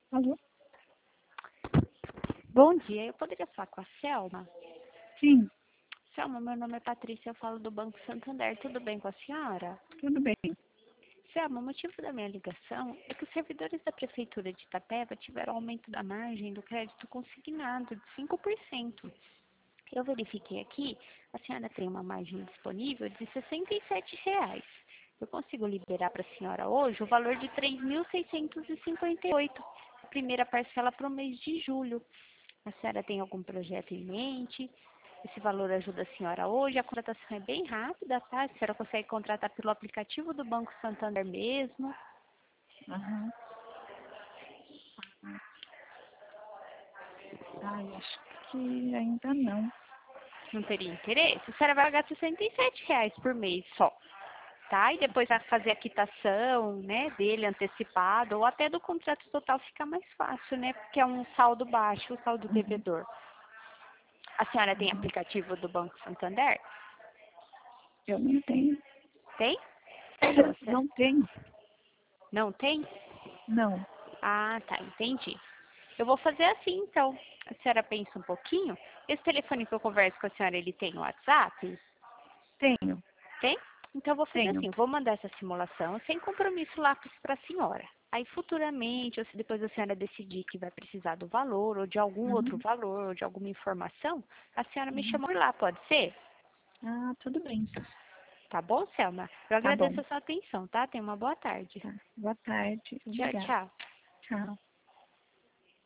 Alô? Bom dia, eu poderia falar com a Selma? Sim, Selma, meu nome é Patrícia, eu falo do Banco Santander, tudo bem com a senhora? tudo bem. Selma, o motivo da minha ligação é que os servidores da Prefeitura de Itapeva tiveram aumento da margem do crédito consignado de 5%. Eu verifiquei aqui, a senhora tem uma margem disponível de R$ 67. Eu consigo liberar para a senhora hoje o valor de 3.658, a primeira parcela para o mês de julho. A senhora tem algum projeto em mente? Esse valor ajuda a senhora hoje. A contratação é bem rápida, tá? A senhora consegue contratar pelo aplicativo do Banco Santander mesmo. Aham. Ai, acho que ainda não. Não teria interesse? A senhora vai pagar R$ 67 por mês só, tá? E depois vai fazer a quitação, né, dele antecipado, ou até do contrato total fica mais fácil, né? Porque é um saldo baixo, o saldo Uhum, devedor. A senhora tem uhum. aplicativo do Banco Santander? Eu não tenho. Tem? Não tenho. Não tem? Não. Ah, tá, entendi. Eu vou fazer assim, então. A senhora pensa um pouquinho. Esse telefone que eu converso com a senhora, ele tem o WhatsApp? Tenho. Tem? Então eu vou fazer Tenho. assim, vou mandar essa simulação sem compromisso lá para a senhora. Aí futuramente, ou se depois a senhora decidir que vai precisar do valor, ou de algum outro Uhum, valor, ou de alguma informação, a senhora me uhum. chama por lá, pode ser? Ah, tudo bem, então. Tá bom, Selma? Eu Tá bom. agradeço a sua atenção, tá? Tenha uma boa tarde. Tá. Boa tarde. Tchau, Obrigada. tchau. Tchau.